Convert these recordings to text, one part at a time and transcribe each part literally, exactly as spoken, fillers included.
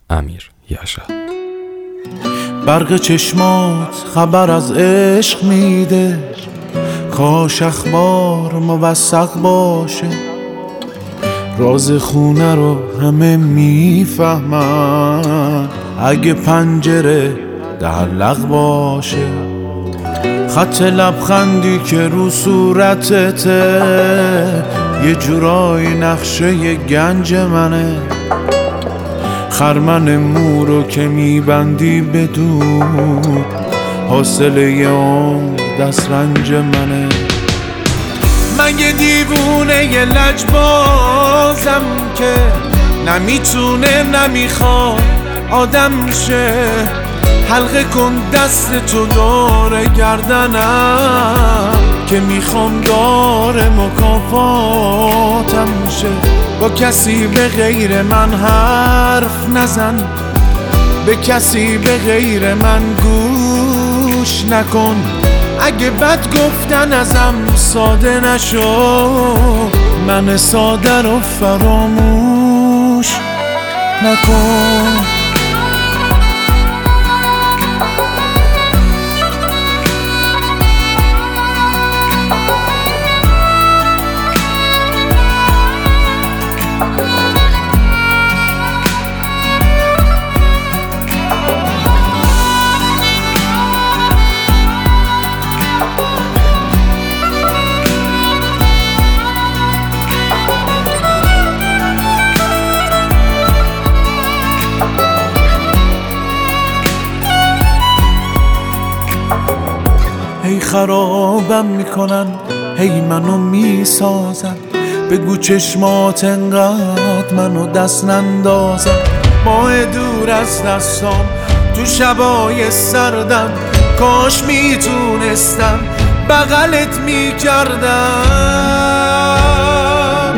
امیر یشا. برق چشمات خبر از عشق میده، کاش اخبار موثق باشه، راز خونه رو همه میفهمن اگه پنجره تعلق باشه. خط لبخندی که رو صورتته یه جورای نقشه ی گنج منه، خرمن مورو که میبندی بدون حاصل یه عمر دست رنج منه. من یه دیوونه یه لجبازم که نمیتونه نمیخواد آدم شه، حلقه کن دست تو دور گردنم که میخوام دار مکافاتم شه. با کسی به غیر من حرف نزن، به کسی به غیر من گوش نکن، اگه بد گفتن ازم ساده نشو، من ساده رو فراموش نکن. هی خرابم میکنن، هی منو میسازن، بگو چشمات انقدر منو دست نندازن. ماه دور از دستام تو شبای سردم، کاش میتونستم بغلت میکردم.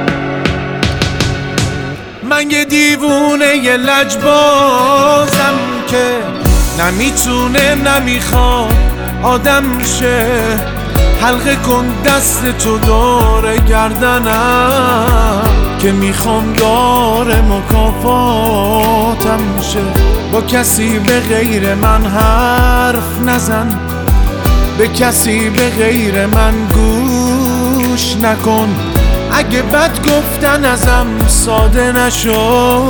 من یه دیوونه یه لجبازم که نمیتونه نمیخواد آدم شه، حلقه کن دست تو دور گردنم که میخوام دار مکافاتم شه. با کسی به غیر من حرف نزن، به کسی به غیر من گوش نکن، اگه بد گفتن ازم ساده نشو،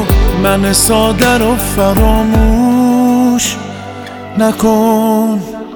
من ساده رو فراموش نکن.